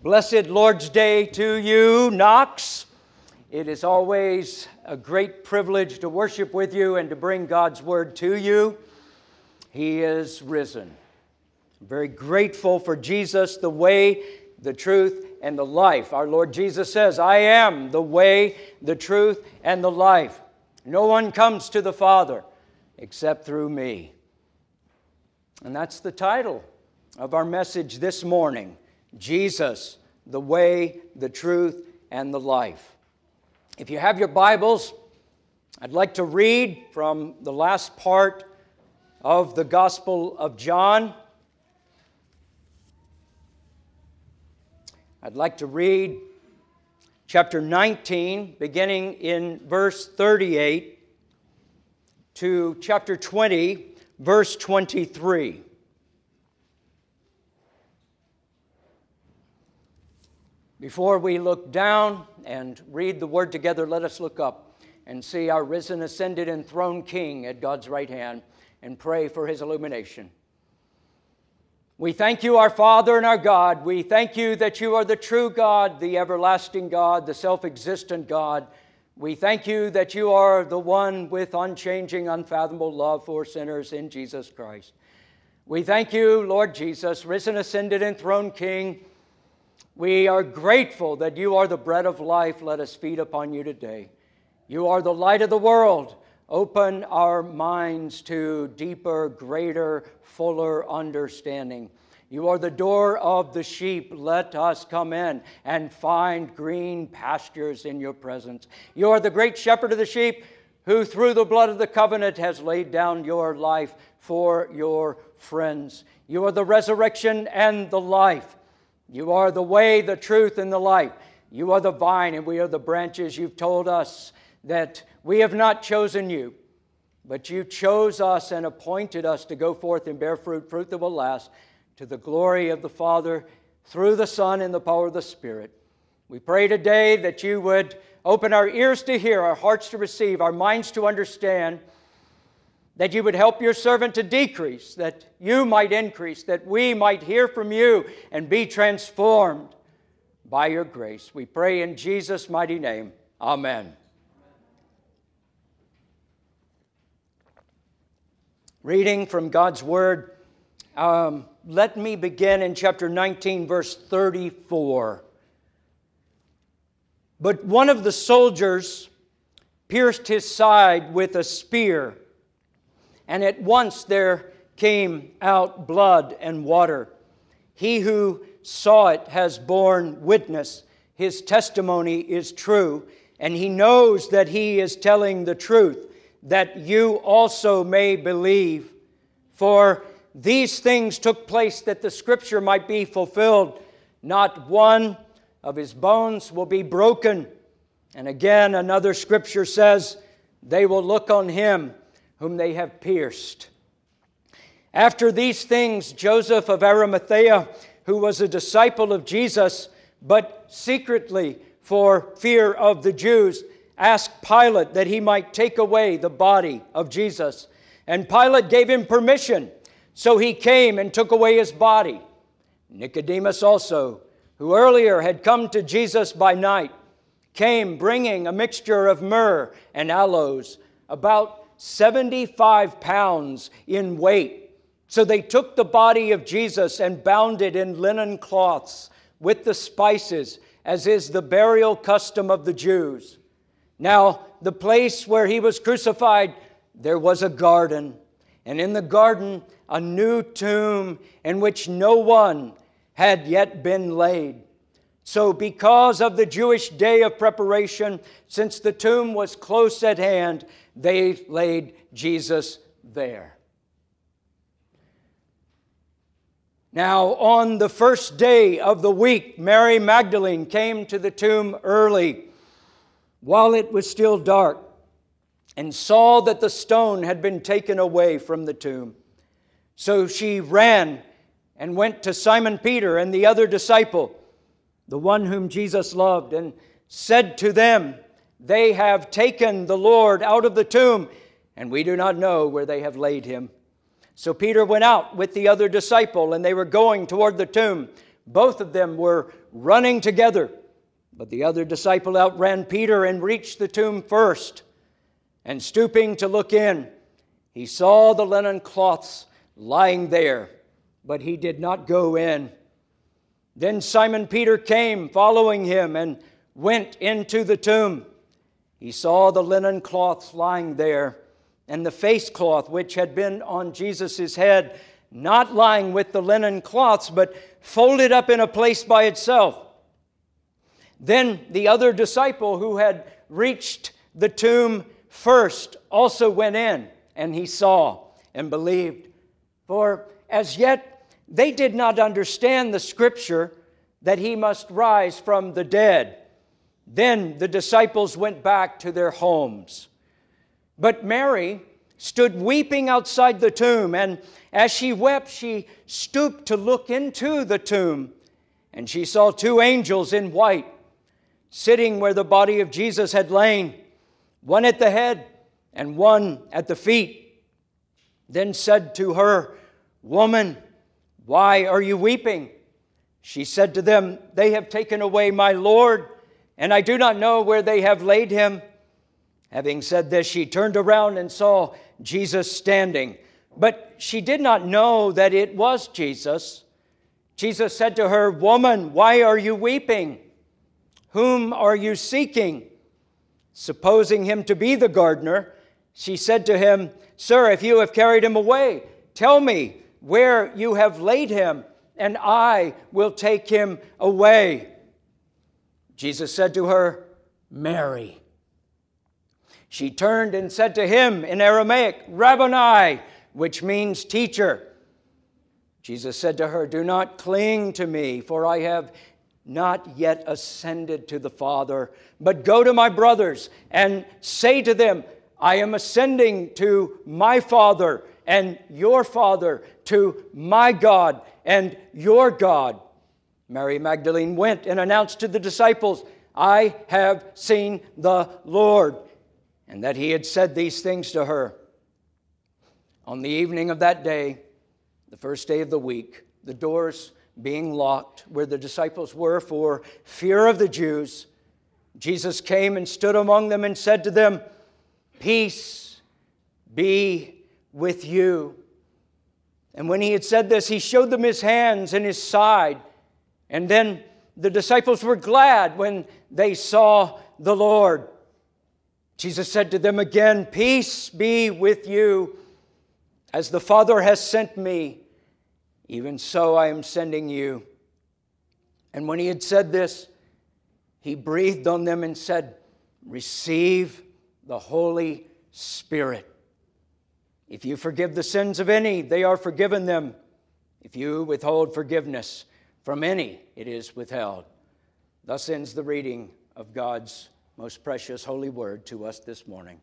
Blessed Lord's Day to you, Knox. It is always a great privilege to worship with you and to bring God's Word to you. He is risen. I'm very grateful for Jesus, the way, the truth, and the life. Our Lord Jesus says, I am the way, the truth, and the life. No one comes to the Father except through me. And that's the title of our message this morning. Jesus, the way, the truth, and the life. If you have your Bibles, I'd like to read from the last part of the Gospel of John. I'd like to read chapter 19, beginning in verse 38, to chapter 20, verse 23. Before we look down and read the Word together, let us look up and see our risen, ascended, and enthroned King at God's right hand and pray for His illumination. We thank you, our Father and our God. We thank you that you are the true God, the everlasting God, the self-existent God. We thank you that you are the one with unchanging, unfathomable love for sinners in Jesus Christ. We thank you, Lord Jesus, risen, ascended, and enthroned King. We are grateful that you are the bread of life. Let us feed upon you today. You are the light of the world. Open our minds to deeper, greater, fuller understanding. You are the door of the sheep. Let us come in and find green pastures in your presence. You are the great shepherd of the sheep who through the blood of the covenant has laid down your life for your friends. You are the resurrection and the life. You are the way, the truth, and the life. You are the vine, and we are the branches. You've told us that we have not chosen you, but you chose us and appointed us to go forth and bear fruit that will last, to the glory of the Father, through the Son, and the power of the Spirit. We pray today that you would open our ears to hear, our hearts to receive, our minds to understand, that you would help your servant to decrease, that you might increase, that we might hear from you and be transformed by your grace. We pray in Jesus' mighty name. Amen. Reading from God's Word, let me begin in chapter 19, verse 34. But one of the soldiers pierced his side with a spear, and at once there came out blood and water. He who saw it has borne witness. His testimony is true, and he knows that he is telling the truth, that you also may believe. For these things took place that the Scripture might be fulfilled. Not one of his bones will be broken. And again, another Scripture says, they will look on him whom they have pierced. After these things, Joseph of Arimathea, who was a disciple of Jesus, but secretly for fear of the Jews, asked Pilate that he might take away the body of Jesus. And Pilate gave him permission, so he came and took away his body. Nicodemus also, who earlier had come to Jesus by night, came bringing a mixture of myrrh and aloes, about 75 pounds in weight. So they took the body of Jesus and bound it in linen cloths with the spices, as is the burial custom of the Jews. Now, the place where he was crucified, there was a garden, and in the garden a new tomb in which no one had yet been laid. So because of the Jewish day of preparation, since the tomb was close at hand, they laid Jesus there. Now, on the first day of the week, Mary Magdalene came to the tomb early, while it was still dark, and saw that the stone had been taken away from the tomb. So she ran and went to Simon Peter and the other disciple, the one whom Jesus loved, and said to them, they have taken the Lord out of the tomb, and we do not know where they have laid him. So Peter went out with the other disciple, and they were going toward the tomb. Both of them were running together. But the other disciple outran Peter and reached the tomb first. And stooping to look in, he saw the linen cloths lying there, but he did not go in. Then Simon Peter came, following him, and went into the tomb. He saw the linen cloths lying there, and the face cloth which had been on Jesus' head, not lying with the linen cloths, but folded up in a place by itself. Then the other disciple who had reached the tomb first also went in, and he saw and believed. For as yet they did not understand the scripture that he must rise from the dead. Then the disciples went back to their homes. But Mary stood weeping outside the tomb, and as she wept, she stooped to look into the tomb, and she saw two angels in white, sitting where the body of Jesus had lain, one at the head and one at the feet. Then said to her, "Woman, why are you weeping?" She said to them, "They have taken away my Lord, and I do not know where they have laid him." Having said this, she turned around and saw Jesus standing, but she did not know that it was Jesus. Jesus said to her, "Woman, why are you weeping? Whom are you seeking?" Supposing him to be the gardener, she said to him, "Sir, if you have carried him away, tell me where you have laid him, and I will take him away." Jesus said to her, "Mary." She turned and said to him in Aramaic, "Rabboni," which means teacher. Jesus said to her, "Do not cling to me, for I have not yet ascended to the Father, but go to my brothers and say to them, I am ascending to my Father and your Father, to my God and your God." Mary Magdalene went and announced to the disciples, "I have seen the Lord," and that he had said these things to her. On the evening of that day, the first day of the week, the doors being locked where the disciples were for fear of the Jews, Jesus came and stood among them and said to them, "Peace be with you." And when he had said this, he showed them his hands and his side. And then the disciples were glad when they saw the Lord. Jesus said to them again, "Peace be with you. As the Father has sent me, even so I am sending you." And when he had said this, he breathed on them and said, "Receive the Holy Spirit. If you forgive the sins of any, they are forgiven them. If you withhold forgiveness from any, it is withheld." Thus ends the reading of God's most precious holy word to us this morning.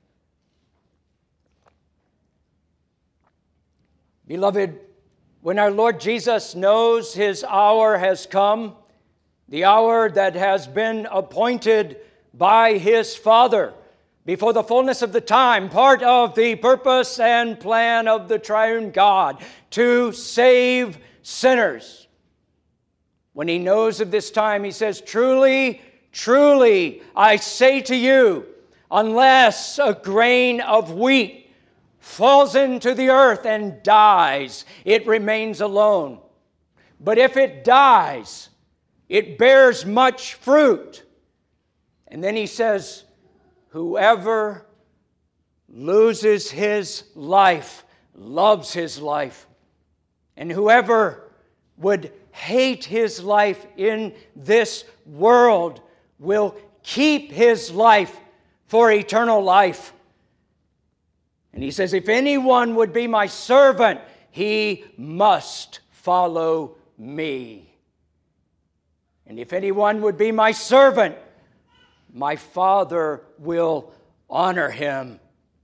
Beloved, when our Lord Jesus knows his hour has come, the hour that has been appointed by his Father before the fullness of the time, part of the purpose and plan of the triune God to save sinners. When he knows of this time, he says, "Truly, truly, I say to you, unless a grain of wheat falls into the earth and dies, it remains alone. But if it dies, it bears much fruit." And then he says, "Whoever loses his life loves his life. And whoever would hate his life in this world will keep his life for eternal life." And he says, "If anyone would be my servant, he must follow me. And if anyone would be my servant, my Father will honor him."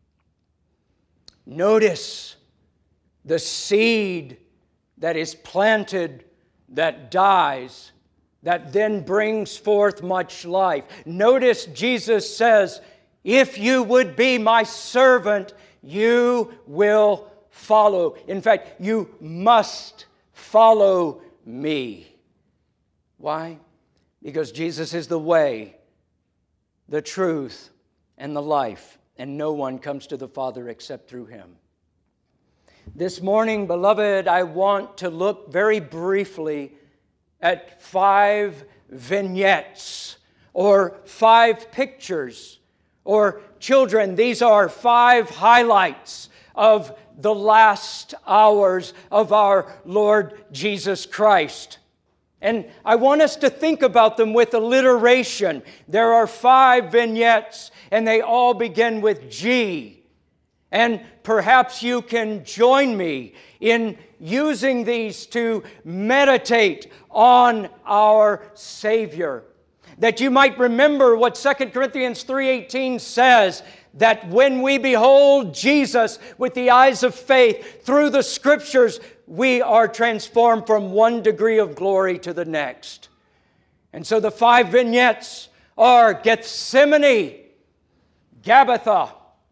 Notice the seed that is planted, that dies, that then brings forth much life. Notice Jesus says, "If you would be my servant, you will follow. In fact, you must follow me." Why? Because Jesus is the way, the truth, and the life, and no one comes to the Father except through Him. This morning, beloved, I want to look very briefly at 5 vignettes or 5 pictures. Or children, these are 5 highlights of the last hours of our Lord Jesus Christ. And I want us to think about them with alliteration. There are 5 vignettes, and they all begin with G. And perhaps you can join me in using these to meditate on our Savior. That you might remember what 2 Corinthians 3:18 says, that when we behold Jesus with the eyes of faith through the Scriptures, we are transformed from one degree of glory to the next. And so the 5 vignettes are Gethsemane, Gabbatha,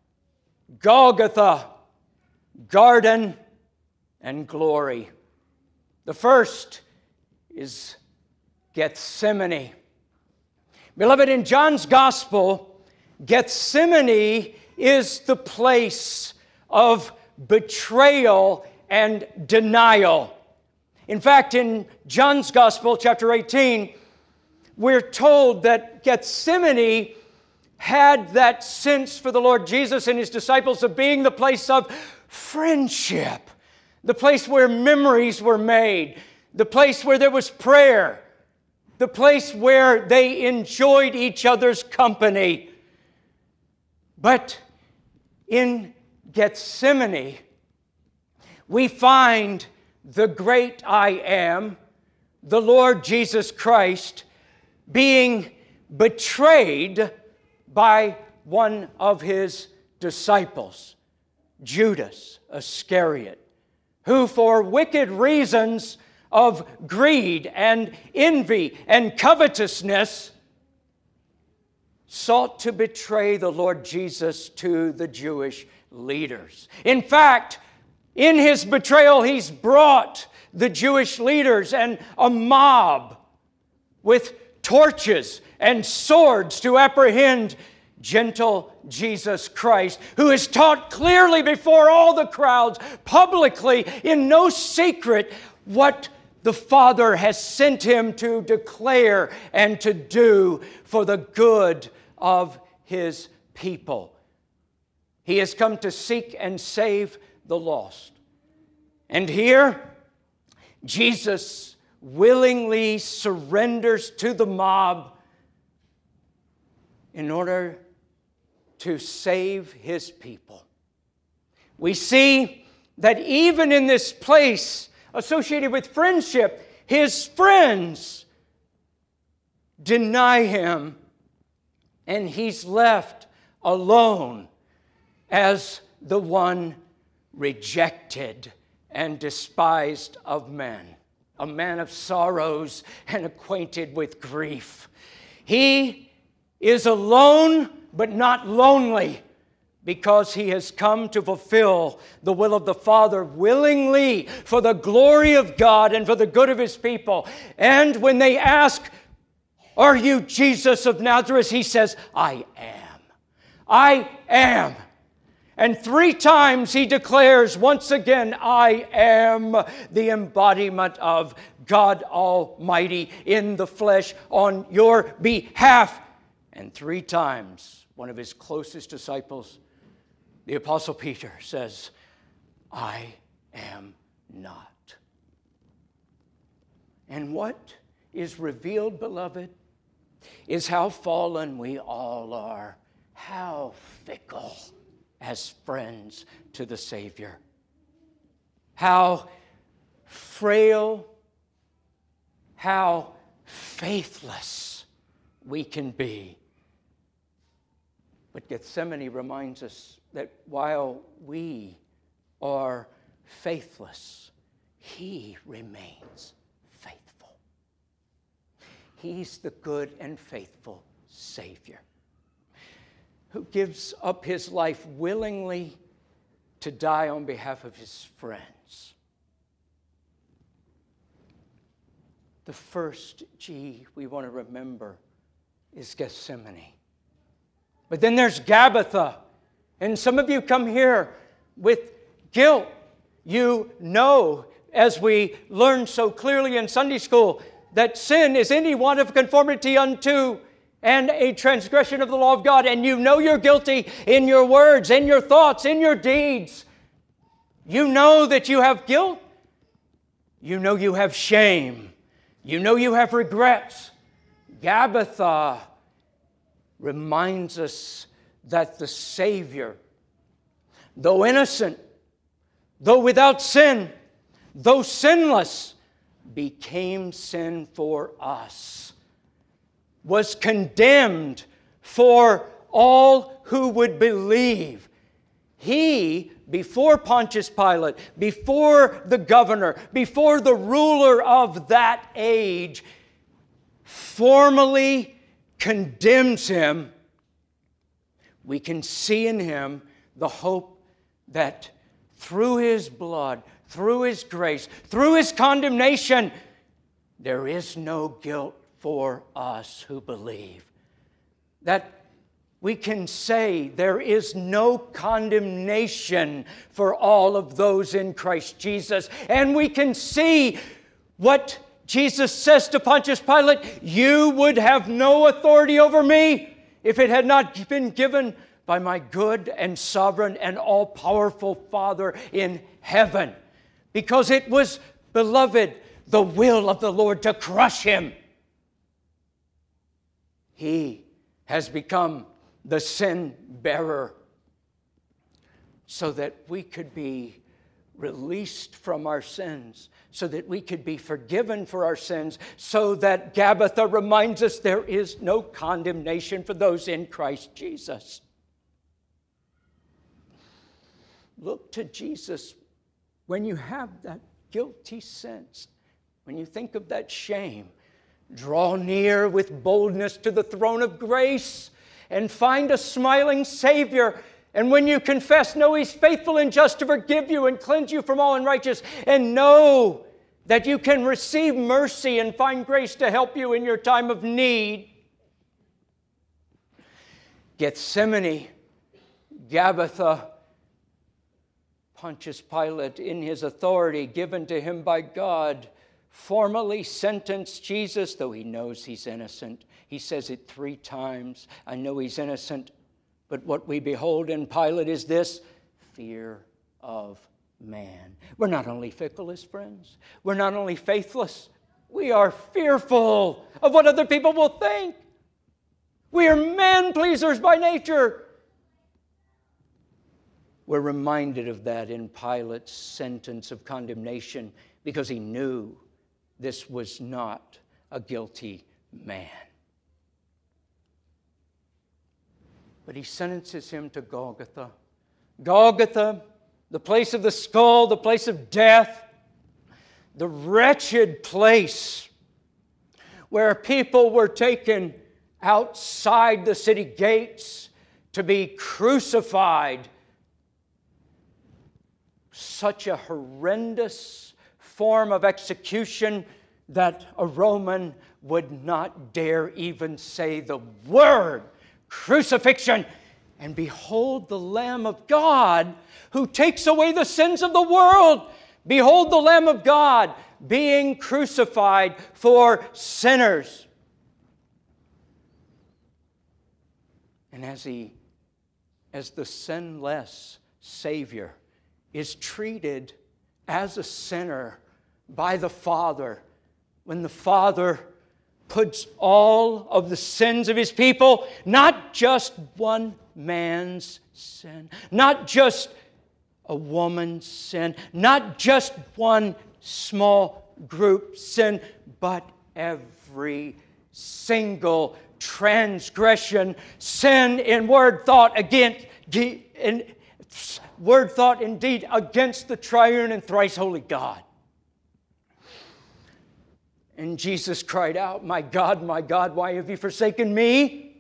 Golgotha, Garden, and Glory. The first is Gethsemane. Beloved, in John's Gospel, Gethsemane is the place of betrayal and denial. In fact, in John's Gospel, chapter 18, we're told that Gethsemane had that sense for the Lord Jesus and His disciples of being the place of friendship, the place where memories were made, the place where there was prayer, the place where they enjoyed each other's company. But in Gethsemane, we find the great I Am, the Lord Jesus Christ, being betrayed by one of His disciples, Judas Iscariot, who for wicked reasons of greed and envy and covetousness sought to betray the Lord Jesus to the Jewish leaders. In fact, in his betrayal, he's brought the Jewish leaders and a mob with torches and swords to apprehend gentle Jesus Christ, who is taught clearly before all the crowds, publicly, in no secret, what the Father has sent Him to declare and to do for the good of His people. He has come to seek and save the lost. And here, Jesus willingly surrenders to the mob in order to save His people. We see that even in this place associated with friendship, His friends deny Him, and He's left alone as the one rejected and despised of men, a man of sorrows and acquainted with grief. He is alone but not lonely, because He has come to fulfill the will of the Father willingly for the glory of God and for the good of His people. And when they ask, "Are you Jesus of Nazareth?" He says, "I am. I am." And 3 times He declares once again, "I am the embodiment of God Almighty in the flesh on your behalf." And 3 times, one of His closest disciples, the Apostle Peter, says, "I am not." And what is revealed, beloved, is how fallen we all are, how fickle as friends to the Savior, how frail, how faithless we can be. But Gethsemane reminds us that while we are faithless, He remains faithful. He's the good and faithful Savior who gives up His life willingly to die on behalf of His friends. the first G we want to remember is Gethsemane. But then there's Gabbatha. And some of you come here with guilt. You know, as we learned so clearly in Sunday school, that sin is any want of conformity unto and a transgression of the law of God. And you know you're guilty in your words, in your thoughts, in your deeds. You know that you have guilt. You know you have shame. You know you have regrets. Gabbatha reminds us that the Savior, though innocent, though without sin, though sinless, became sin for us, was condemned for all who would believe. He, before Pontius Pilate, before the governor, before the ruler of that age, formally condemns him. We can see in him the hope that through his blood, through his grace, through his condemnation, there is no guilt for us who believe. That we can say there is no condemnation for all of those in Christ Jesus. And we can see what Jesus says to Pontius Pilate, you would have no authority over me if it had not been given by my good and sovereign and all-powerful Father in heaven. Because it was, beloved, the will of the Lord to crush him. He has become the sin bearer so that we could be released from our sins, so that we could be forgiven for our sins, so that Gabbatha reminds us there is no condemnation for those in Christ Jesus. Look to Jesus when you have that guilty sense, when you think of that shame. Draw near with boldness to the throne of grace and find a smiling Savior. And when you confess, know He's faithful and just to forgive you and cleanse you from all unrighteousness. And know that you can receive mercy and find grace to help you in your time of need. Gethsemane, Gabbatha, Pontius Pilate, in his authority given to him by God, formally sentenced Jesus, though he knows he's innocent. He says it 3 times. I know he's innocent. But what we behold in Pilate is this: fear of man. We're not only fickle as friends. We're not only faithless. We are fearful of what other people will think. We are man-pleasers by nature. We're reminded of that in Pilate's sentence of condemnation because he knew this was not a guilty man. But he sentences him to Golgotha. Golgotha, the place of the skull, the place of death, the wretched place where people were taken outside the city gates to be crucified. Such a horrendous form of execution that a Roman would not dare even say the word crucifixion. And behold the Lamb of God who takes away the sins of the world. Behold the Lamb of God being crucified for sinners. And as the sinless Savior is treated as a sinner by the Father, when the Father puts all of the sins of His people, not just one man's sin, not just a woman's sin, not just one small group sin, but every single transgression, sin in word, thought, word, thought, and deed against the triune and thrice holy God. And Jesus cried out, my God, why have you forsaken me?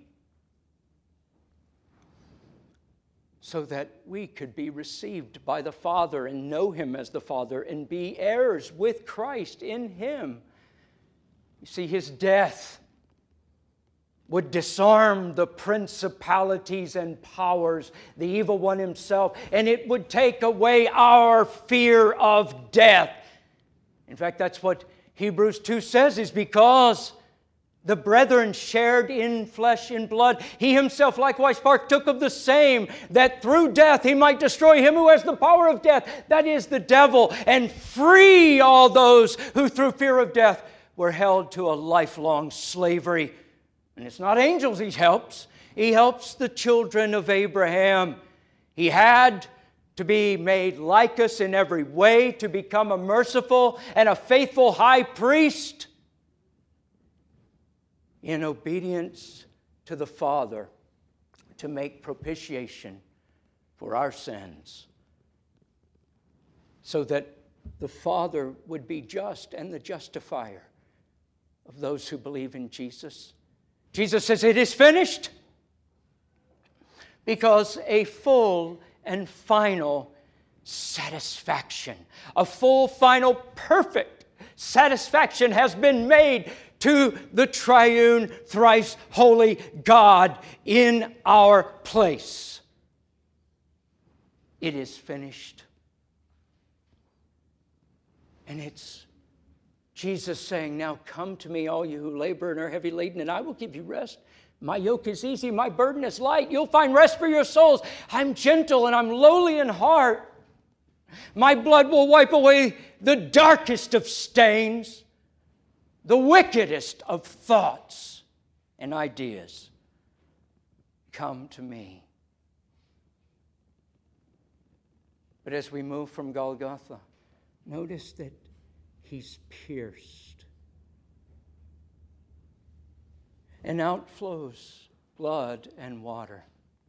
So that we could be received by the Father and know Him as the Father and be heirs with Christ in Him. You see, His death would disarm the principalities and powers, the evil one himself, and it would take away our fear of death. In fact, that's what Hebrews 2 says, is because the brethren shared in flesh and blood, He Himself likewise partook of the same, that through death He might destroy him who has the power of death, that is the devil, and free all those who through fear of death were held to a lifelong slavery. And it's not angels He helps. He helps the children of Abraham. He had to be made like us in every way, to become a merciful and a faithful high priest in obedience to the Father, to make propitiation for our sins, so that the Father would be just and the justifier of those who believe in Jesus. Jesus says, "It is finished," because a full and final satisfaction, a full, final, perfect satisfaction has been made to the triune, thrice holy God in our place. It is finished. And it's Jesus saying, "Now come to me, all you who labor and are heavy laden, and I will give you rest. My yoke is easy, my burden is light. You'll find rest for your souls. I'm gentle and I'm lowly in heart. My blood will wipe away the darkest of stains, the wickedest of thoughts and ideas. Come to me." But as we move from Golgotha, notice that He's pierced. And out flows blood and water.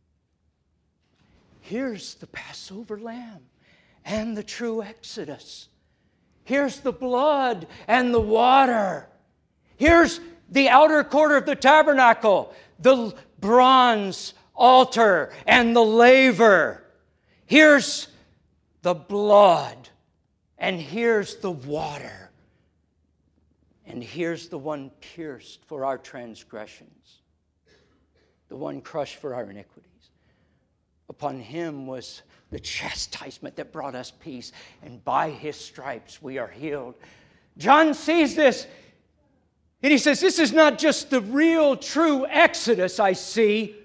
Here's the Passover lamb and the true Exodus. Here's the blood and the water. Here's the outer court of the tabernacle, the bronze altar and the laver. Here's the blood. And here's the water. And here's the one pierced for our transgressions, the one crushed for our iniquities. Upon Him was the chastisement that brought us peace, and by His stripes we are healed. John sees this, and he says, "This is not just the real, true Exodus I see.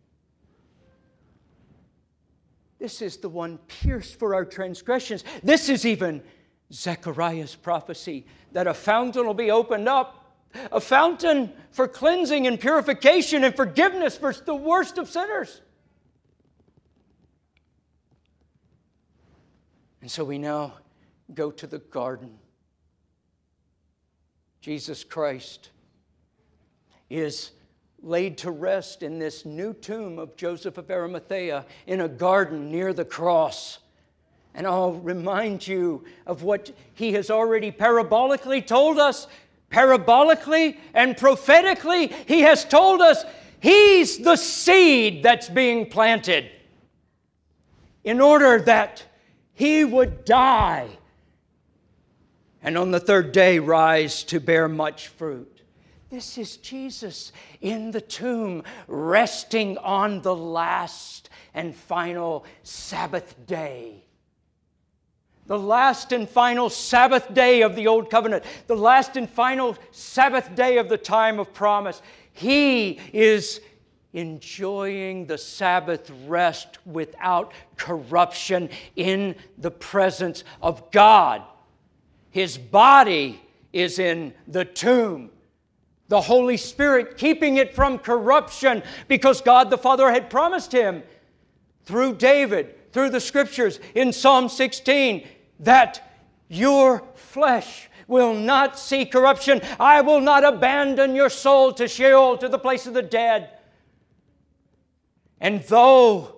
This is the one pierced for our transgressions." This is even Zechariah's prophecy that a fountain will be opened up, a fountain for cleansing and purification and forgiveness for the worst of sinners. And so we now go to the garden. Jesus Christ is laid to rest in this new tomb of Joseph of Arimathea in a garden near the cross. And I'll remind you of what He has already parabolically told us. Parabolically and prophetically, He has told us He's the seed that's being planted in order that He would die and on the third day rise to bear much fruit. This is Jesus in the tomb, resting on the last and final Sabbath day. The last and final Sabbath day of the Old Covenant. The last and final Sabbath day of the time of promise. He is enjoying the Sabbath rest without corruption in the presence of God. His body is in the tomb. The Holy Spirit keeping it from corruption because God the Father had promised Him through David, through the Scriptures in Psalm 16, that your flesh will not see corruption. I will not abandon your soul to Sheol, to the place of the dead. And though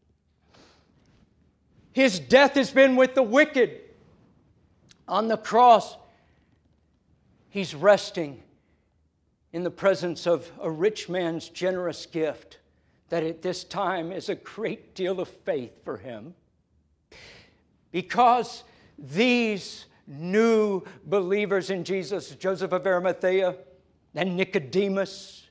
His death has been with the wicked on the cross, He's resting in the presence of a rich man's generous gift that at this time is a great deal of faith for him. Because these new believers in Jesus, Joseph of Arimathea and Nicodemus.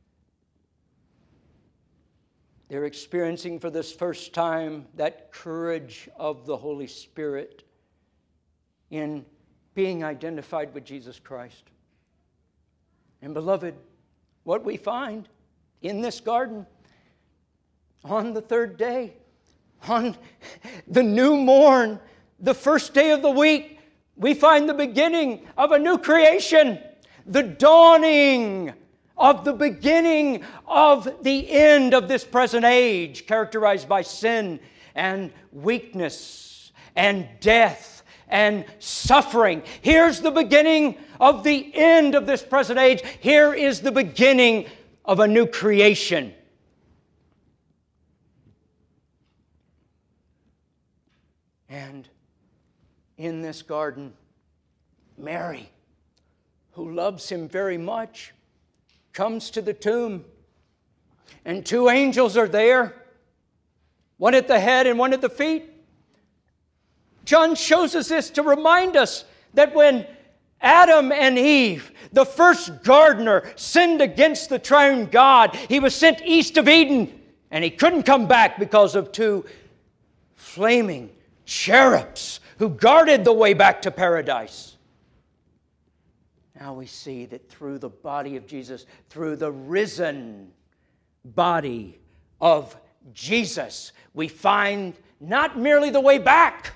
They're experiencing for this first time that courage of the Holy Spirit in being identified with Jesus Christ. And beloved, what we find in this garden on the third day, on the new morn, the first day of the week, we find the beginning of a new creation, the dawning of the beginning of the end of this present age, characterized by sin and weakness and death and suffering. Here's the beginning of the end of this present age. Here is the beginning of a new creation. And in this garden, Mary, who loves him very much, comes to the tomb. And two angels are there, one at the head and one at the feet. John shows us this to remind us that when Adam and Eve, the first gardener, sinned against the triune God, he was sent east of Eden, and he couldn't come back because of two flaming cherubs who guarded the way back to paradise. Now we see that through the body of Jesus, through the risen body of Jesus, we find not merely the way back,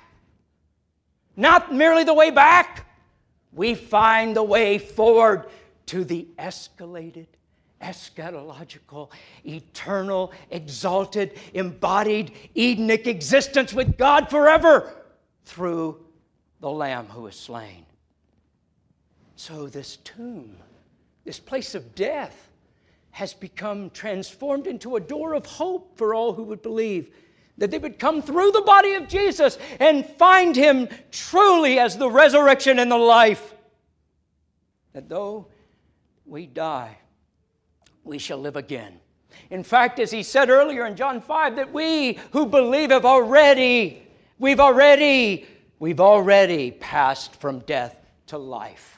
we find the way forward to the escalated, eschatological, eternal, exalted, embodied, Edenic existence with God forever through the Lamb who is slain. So this tomb, this place of death, has become transformed into a door of hope for all who would believe, that they would come through the body of Jesus and find Him truly as the resurrection and the life. That though we die, we shall live again. In fact, as He said earlier in John 5, that we who believe we've already passed from death to life.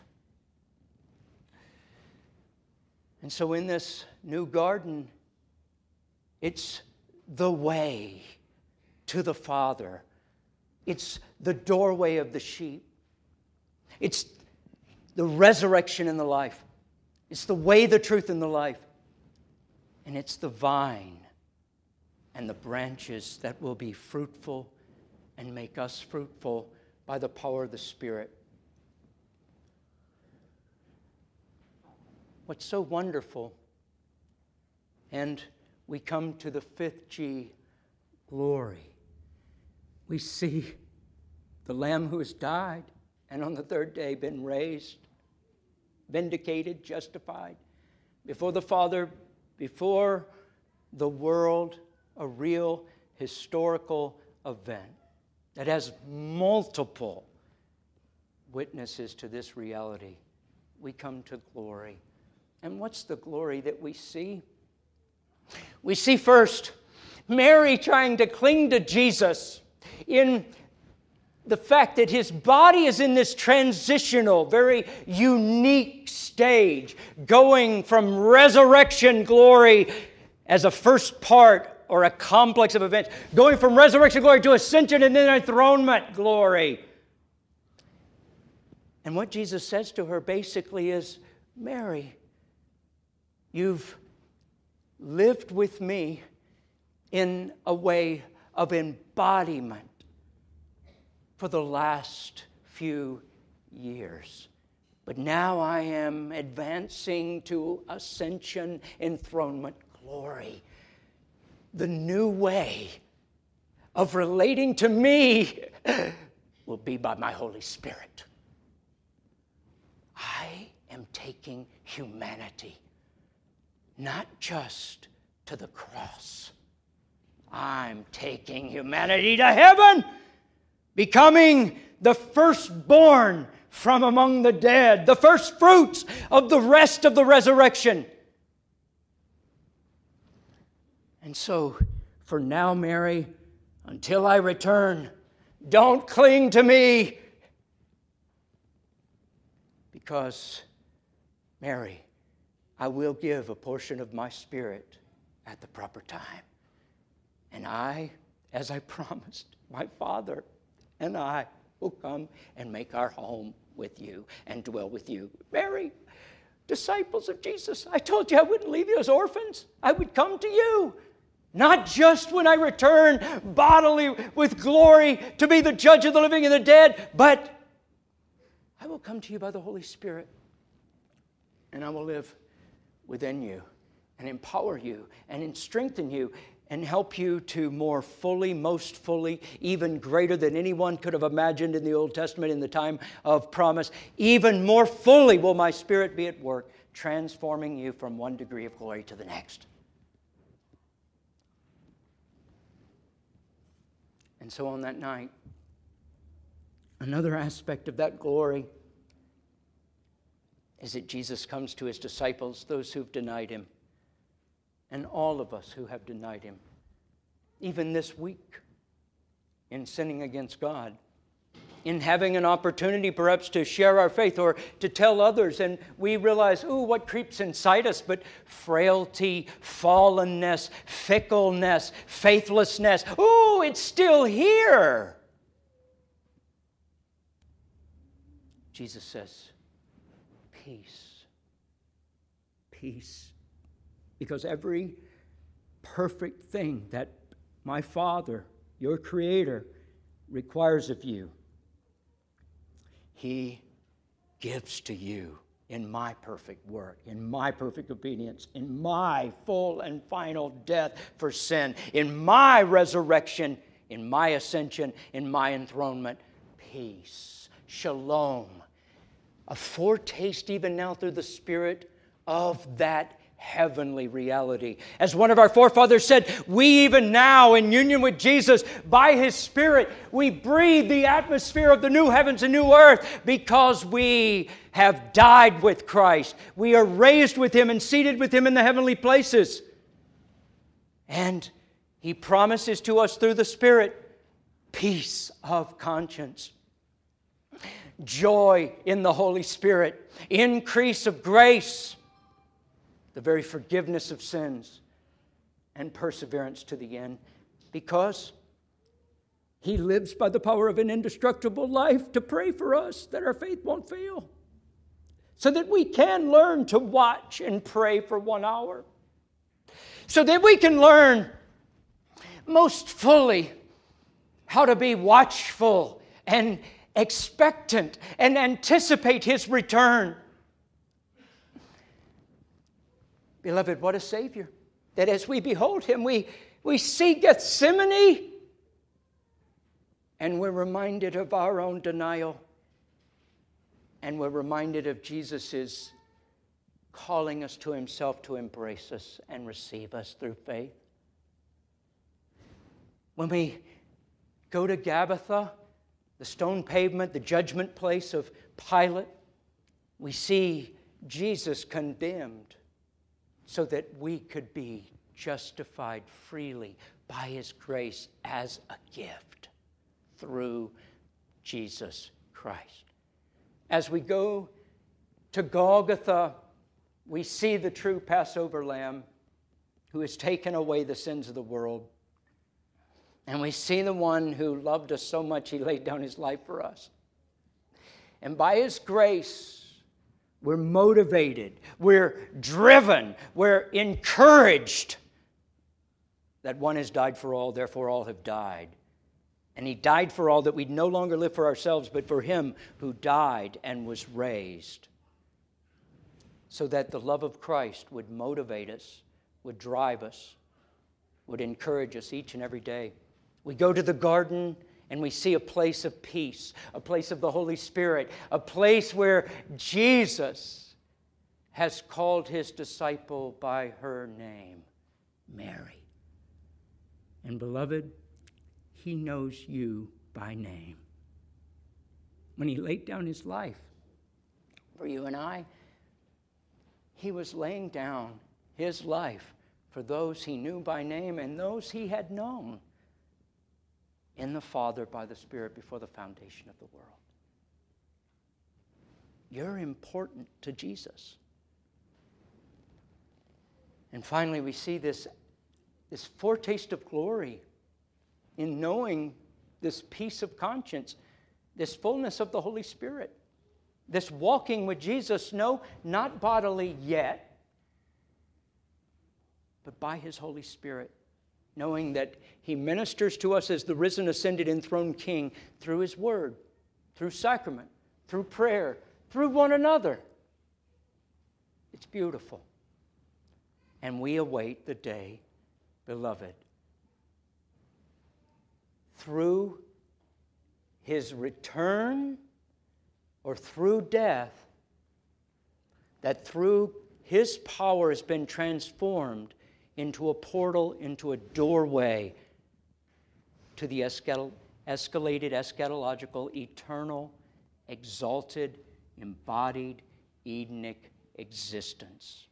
And so in this new garden, it's the way to the Father. It's the doorway of the sheep. It's the resurrection and the life. It's the way, the truth, and the life. And it's the vine and the branches that will be fruitful and make us fruitful by the power of the Spirit. What's so wonderful, and we come to the fifth G, glory. We see the Lamb who has died and on the third day been raised, vindicated, justified, before the Father, before the world, a real historical event that has multiple witnesses to this reality. We come to glory. And what's the glory that we see? We see first Mary trying to cling to Jesus in the fact that His body is in this transitional, very unique stage, going from resurrection glory as a first part or a complex of events, going from resurrection glory to ascension and then enthronement glory. And what Jesus says to her basically is, Mary, you've lived with me in a way of embodiment for the last few years. But now I am advancing to ascension, enthronement, glory. The new way of relating to me will be by my Holy Spirit. I am taking humanity not just to the cross. I'm taking humanity to heaven, becoming the firstborn from among the dead, the first fruits of the rest of the resurrection. And so, for now, Mary, until I return, don't cling to me Because, Mary, I will give a portion of my Spirit at the proper time. And I, as I promised, my Father and I will come and make our home with you and dwell with you. Mary, disciples of Jesus, I told you I wouldn't leave you as orphans. I would come to you. Not just when I return bodily with glory to be the judge of the living and the dead, but I will come to you by the Holy Spirit. And I will live within you and empower you and strengthen you and help you to more fully, most fully, even greater than anyone could have imagined in the Old Testament in the time of promise. Even more fully will my Spirit be at work, transforming you from one degree of glory to the next. And so on that night, another aspect of that glory is that Jesus comes to his disciples, those who've denied him, and all of us who have denied him, even this week, in sinning against God, in having an opportunity perhaps to share our faith or to tell others, and we realize, ooh, what creeps inside us but frailty, fallenness, fickleness, faithlessness. Ooh, it's still here. Jesus says, peace. Peace. Because every perfect thing that my Father, your Creator, requires of you, He gives to you in my perfect work, in my perfect obedience, in my full and final death for sin, in my resurrection, in my ascension, in my enthronement. Peace, shalom, a foretaste even now through the Spirit of that heavenly reality. As one of our forefathers said, we even now in union with Jesus, by His Spirit, we breathe the atmosphere of the new heavens and new earth because we have died with Christ. We are raised with Him and seated with Him in the heavenly places. And He promises to us through the Spirit peace of conscience, joy in the Holy Spirit, increase of grace, the very forgiveness of sins, and perseverance to the end, because He lives by the power of an indestructible life to pray for us that our faith won't fail, so that we can learn to watch and pray for 1 hour, so that we can learn most fully how to be watchful and expectant and anticipate His return. Beloved, what a Savior, that as we behold Him, we see Gethsemane, and we're reminded of our own denial, and we're reminded of Jesus' calling us to Himself to embrace us and receive us through faith. When we go to Gabbatha, the stone pavement, the judgment place of Pilate, we see Jesus condemned, so that we could be justified freely by His grace as a gift through Jesus Christ. As we go to Golgotha, we see the true Passover Lamb who has taken away the sins of the world. And we see the one who loved us so much He laid down His life for us. And by His grace, we're motivated, we're driven, we're encouraged that one has died for all, therefore all have died. And He died for all, that we'd no longer live for ourselves, but for Him who died and was raised, so that the love of Christ would motivate us, would drive us, would encourage us each and every day. We go to the garden and we see a place of peace, a place of the Holy Spirit, a place where Jesus has called His disciple by her name, Mary. And beloved, He knows you by name. When He laid down His life for you and I, He was laying down His life for those He knew by name and those He had known in the Father by the Spirit before the foundation of the world. you're important to Jesus. And finally, we see this foretaste of glory in knowing this peace of conscience, this fullness of the Holy Spirit, this walking with Jesus, no, not bodily yet, but by His Holy Spirit, knowing that He ministers to us as the risen, ascended, enthroned King through His Word, through sacrament, through prayer, through one another. It's beautiful. And we await the day, beloved, through His return or through death, that through His power has been transformed into a portal, into a doorway to the escalated, eschatological, eternal, exalted, embodied, Edenic existence.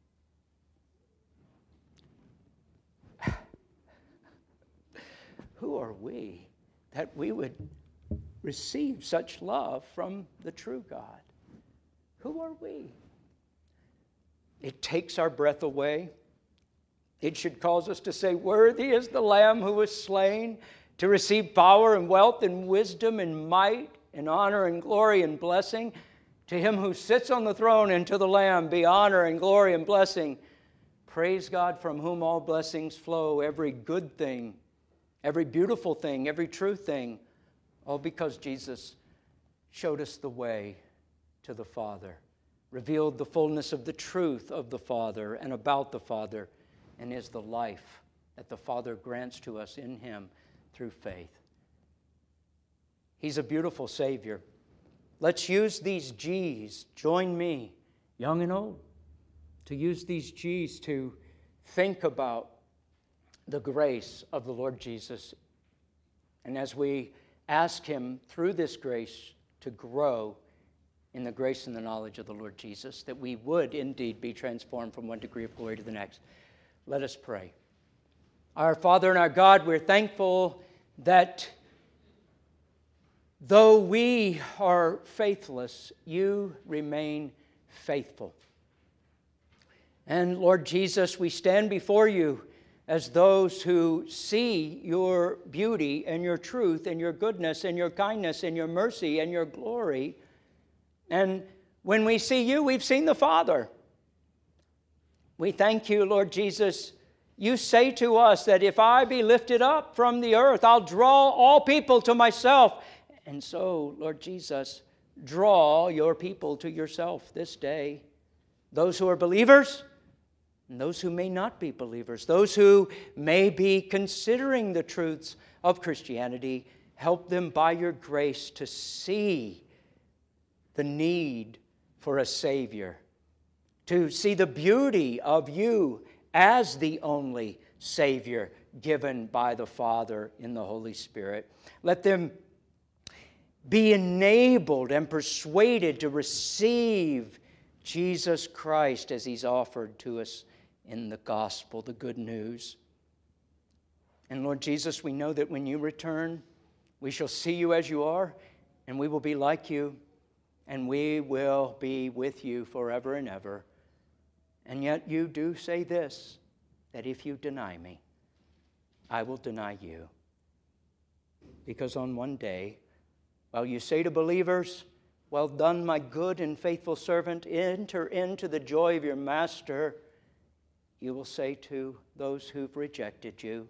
Who are we that we would receive such love from the true God? Who are we? It takes our breath away. It should cause us to say, worthy is the Lamb who was slain to receive power and wealth and wisdom and might and honor and glory and blessing. To Him who sits on the throne and to the Lamb be honor and glory and blessing. Praise God, from whom all blessings flow, every good thing, every beautiful thing, every true thing, all because Jesus showed us the way to the Father, revealed the fullness of the truth of the Father and about the Father, and is the life that the Father grants to us in Him through faith. He's a beautiful Savior. Let's use these G's, join me, young and old, to use these G's to think about the grace of the Lord Jesus. And as we ask Him through this grace to grow in the grace and the knowledge of the Lord Jesus, that we would indeed be transformed from one degree of glory to the next. Let us pray. Our Father and our God, we're thankful that though we are faithless, You remain faithful. And Lord Jesus, we stand before You as those who see Your beauty and Your truth and Your goodness and Your kindness and Your mercy and Your glory. And when we see You, we've seen the Father. We thank You, Lord Jesus. You say to us that if I be lifted up from the earth, I'll draw all people to Myself. And so, Lord Jesus, draw Your people to Yourself this day. Those who are believers and those who may not be believers, those who may be considering the truths of Christianity, help them by Your grace to see the need for a Savior, to see the beauty of You as the only Savior given by the Father in the Holy Spirit. Let them be enabled and persuaded to receive Jesus Christ as He's offered to us in the gospel, the good news. And Lord Jesus, we know that when You return, we shall see You as You are, and we will be like You, and we will be with You forever and ever. And yet You do say this, that if you deny Me, I will deny You. Because on one day, while You say to believers, well done, my good and faithful servant, enter into the joy of your master, You will say to those who've rejected You,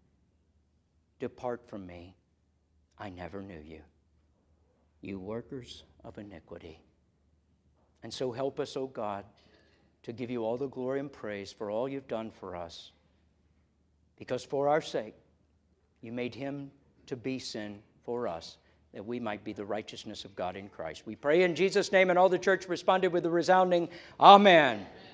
depart from Me, I never knew you, you workers of iniquity. And so help us, O God, to give You all the glory and praise for all You've done for us. Because for our sake, You made Him to be sin for us, that we might be the righteousness of God in Christ. We pray in Jesus' name, and all the church responded with a resounding Amen.